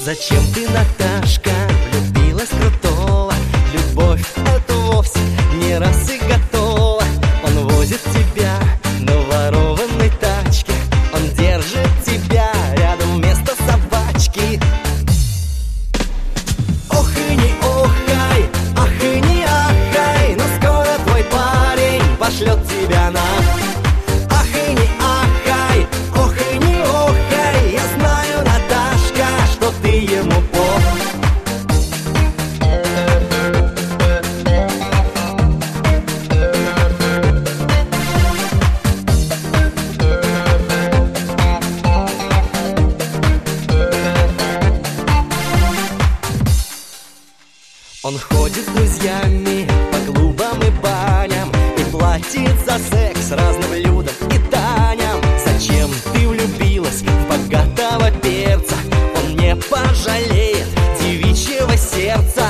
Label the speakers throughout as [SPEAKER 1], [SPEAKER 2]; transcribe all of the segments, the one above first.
[SPEAKER 1] Зачем ты, Наташка, влюбилась крутого? Любовь это вовсе не раз и готова. Он возит тебя на ворованной тачке, он держит тебя рядом вместо собачки. Ох и не охай, ах и не ахай, но скоро твой парень пошлет тебя на. Ах и не ахай, ох и не охай, я знаю, Наташка, что ты ему по. Он ходит с друзьями по клубам и баням и платит за секс разным людям и Таням. Зачем ты влюбилась в богатого перца? Он не пожалеет девичьего сердца.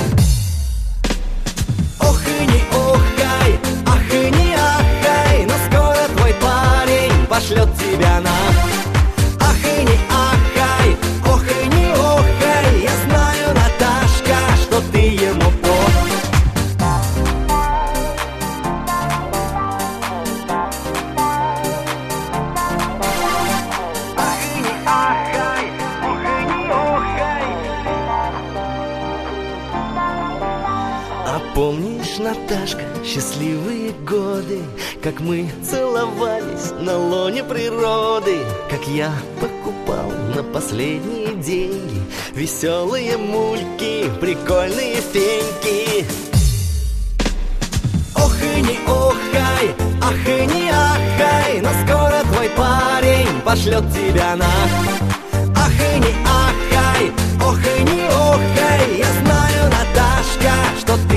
[SPEAKER 1] Ох и не охай, ах и не ахай, но скоро твой парень пошлет тебя на. Ах и не ахай, ох и не охай, я знаю, Наташка, что ты ему по. Ах и не ахай, ох и не охай. А помнишь, Наташка, счастливые годы, как мы целовались на лоне природы, как я покупал на последние деньги веселые мульки, прикольные феньки. Ох и не охай, ах и не ахай, но скоро твой парень пошлет тебя на. Ах и не ахай, ох и не охай, я знаю, Наташка, что